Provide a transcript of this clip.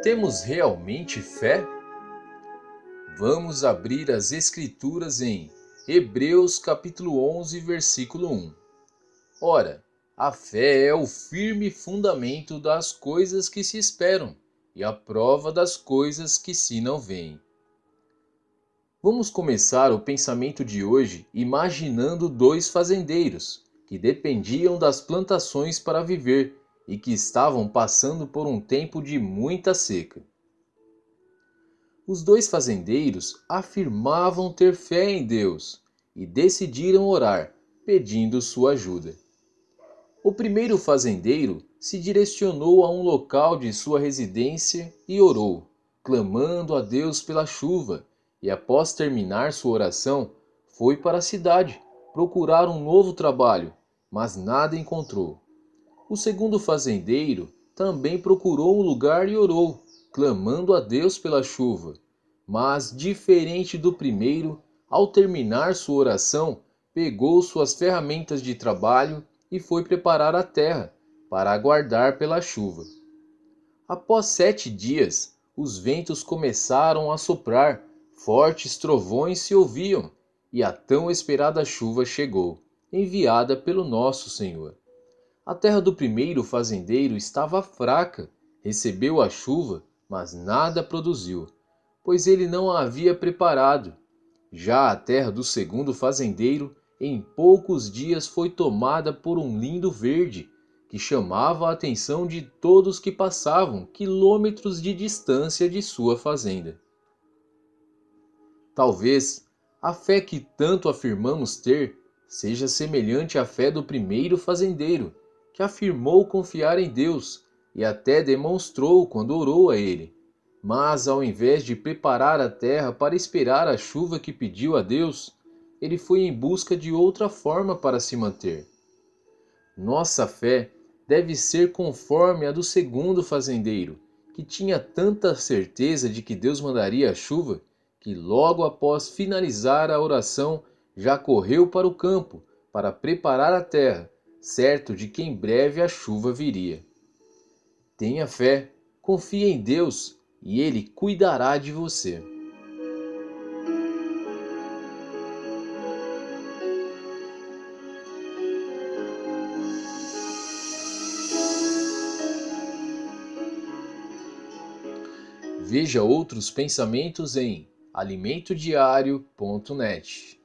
Temos realmente fé? Vamos abrir as Escrituras em Hebreus capítulo 11, versículo 1. Ora, a fé é o firme fundamento das coisas que se esperam e a prova das coisas que se não veem. Vamos começar o pensamento de hoje imaginando dois fazendeiros que dependiam das plantações para viver e que estavam passando por um tempo de muita seca. Os dois fazendeiros afirmavam ter fé em Deus e decidiram orar, pedindo sua ajuda. O primeiro fazendeiro se direcionou a um local de sua residência e orou, clamando a Deus pela chuva, e após terminar sua oração, foi para a cidade procurar um novo trabalho, mas nada encontrou. O segundo fazendeiro também procurou um lugar e orou, clamando a Deus pela chuva. Mas, diferente do primeiro, ao terminar sua oração, pegou suas ferramentas de trabalho e foi preparar a terra para aguardar pela chuva. Após 7 dias, os ventos começaram a soprar, fortes trovões se ouviam, e a tão esperada chuva chegou, enviada pelo nosso Senhor. A terra do primeiro fazendeiro estava fraca, recebeu a chuva, mas nada produziu, pois ele não a havia preparado. Já a terra do segundo fazendeiro, em poucos dias foi tomada por um lindo verde, que chamava a atenção de todos que passavam quilômetros de distância de sua fazenda. Talvez a fé que tanto afirmamos ter seja semelhante à fé do primeiro fazendeiro, que afirmou confiar em Deus e até demonstrou quando orou a Ele. Mas ao invés de preparar a terra para esperar a chuva que pediu a Deus, ele foi em busca de outra forma para se manter. Nossa fé deve ser conforme a do segundo fazendeiro, que tinha tanta certeza de que Deus mandaria a chuva, que logo após finalizar a oração já correu para o campo para preparar a terra, certo de que em breve a chuva viria. Tenha fé, confie em Deus e Ele cuidará de você. Veja outros pensamentos em alimentodiario.net.